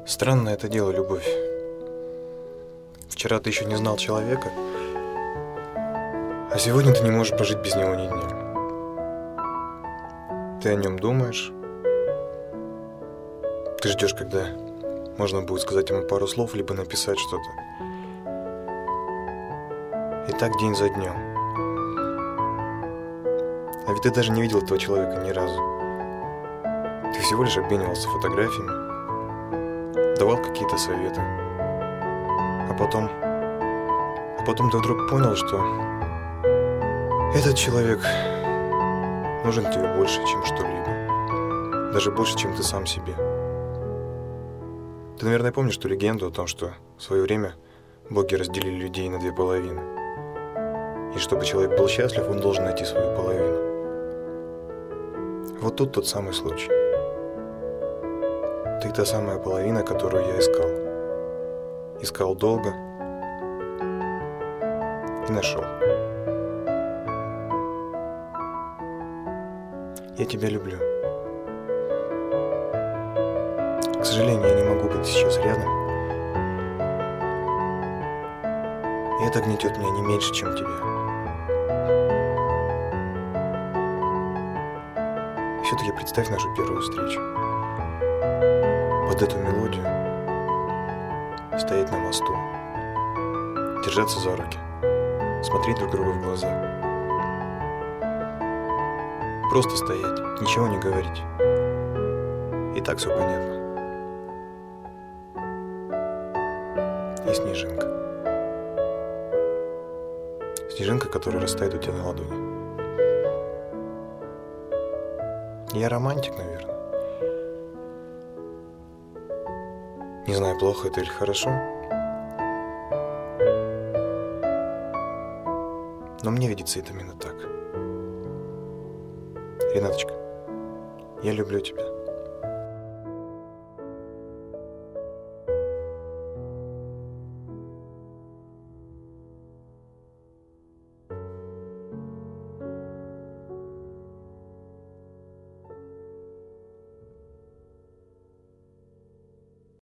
Странное это дело, любовь. Вчера ты еще не знал человека, а сегодня ты не можешь прожить без него ни дня. Ты о нем думаешь, ты ждешь, когда можно будет сказать ему пару слов, либо написать что-то. И так день за днем. А ведь ты даже не видел этого человека ни разу. Ты всего лишь обменивался фотографиями, давал какие-то советы. А потом ты вдруг понял, что этот человек нужен тебе больше, чем что-либо. Даже больше, чем ты сам себе. Ты, наверное, помнишь ту легенду о том, что в свое время боги разделили людей на две половины. И чтобы человек был счастлив, он должен найти свою половину. Вот тут тот самый случай. Ты та самая половина, которую я искал. Искал долго и нашел. Я тебя люблю. К сожалению, я не могу быть сейчас рядом. И это гнетет меня не меньше, чем тебя. И все-таки представь нашу первую встречу. Под эту мелодию стоять на мосту, держаться за руки, смотреть друг другу в глаза. Просто стоять, ничего не говорить. И так все понятно. И снежинка. Снежинка, которая растает у тебя на ладони. Я романтик, наверное. Не знаю, плохо это или хорошо. Но мне видится это именно так. Ренаточка, я люблю тебя.